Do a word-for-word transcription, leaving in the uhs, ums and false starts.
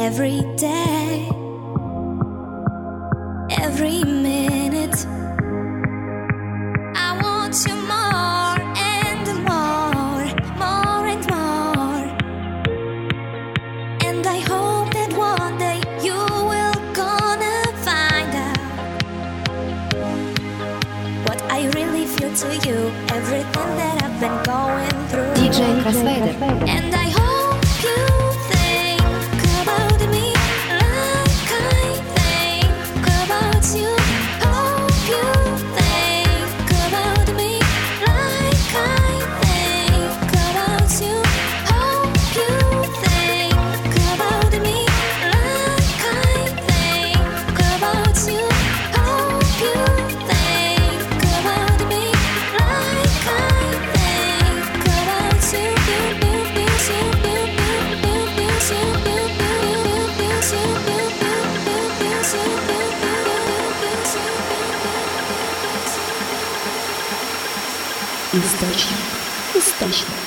every day, every minute. I want you more and more, more and more. And I hope that one day you will gonna find out what I really feel to you, everything that I've been going through. D J Crossfader. And I hope you think about me like I think about you. Hope you think about me like I think about you. Hope you think about me like I think about you. Hope you think about me like I think about you. Источник, источник.